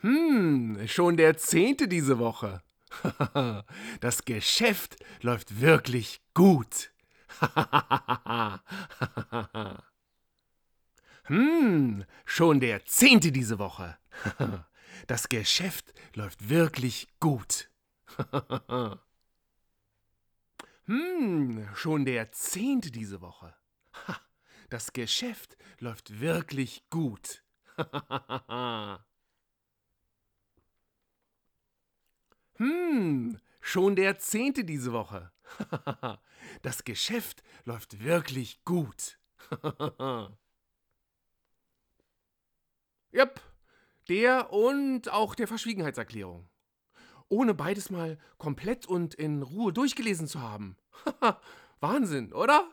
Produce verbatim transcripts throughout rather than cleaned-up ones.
Hm, schon der zehnte diese Woche. Das Geschäft läuft wirklich gut. Hm, schon der zehnte diese Woche. Das Geschäft läuft wirklich gut. Hm, schon der zehnte diese Woche. Das Geschäft läuft wirklich gut. Hm, schon der zehnte diese Woche. Das Geschäft läuft wirklich gut. Jep, der und auch der Verschwiegenheitserklärung. Ohne beides mal komplett und in Ruhe durchgelesen zu haben. Wahnsinn, oder?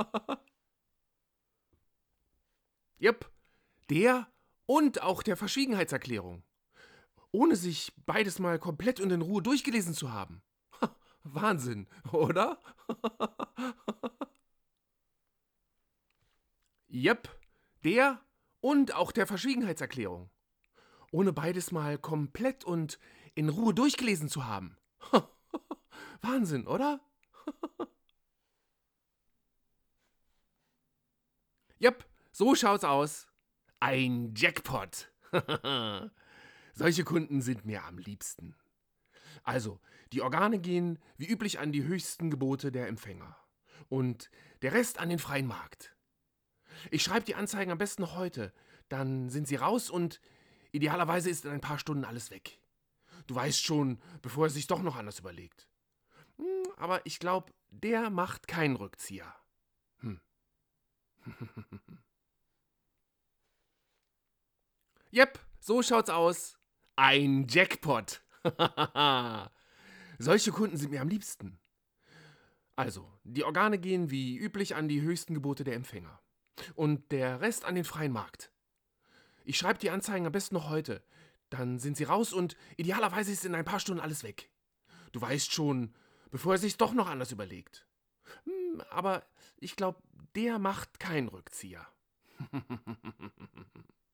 Jep, der und auch der Verschwiegenheitserklärung. Ohne sich beides mal komplett und in Ruhe durchgelesen zu haben. Wahnsinn, oder? Jep, der und auch der Verschwiegenheitserklärung. Ohne beides mal komplett und in Ruhe durchgelesen zu haben. Wahnsinn, oder? Jep, so schaut's aus. Ein Jackpot. Solche Kunden sind mir am liebsten. Also, die Organe gehen wie üblich an die höchsten Gebote der Empfänger. Und der Rest an den freien Markt. Ich schreibe die Anzeigen am besten noch heute. Dann sind sie raus und idealerweise ist in ein paar Stunden alles weg. Du weißt schon, bevor er sich doch noch anders überlegt. Hm, aber ich glaube, der macht keinen Rückzieher. Hm. Jep, so schaut's aus. Ein Jackpot. Solche Kunden sind mir am liebsten. Also, die Organe gehen wie üblich an die höchsten Gebote der Empfänger. Und der Rest an den freien Markt. Ich schreibe die Anzeigen am besten noch heute. Dann sind sie raus und idealerweise ist in ein paar Stunden alles weg. Du weißt schon, bevor er sich doch noch anders überlegt. Hm, aber ich glaube, der macht keinen Rückzieher.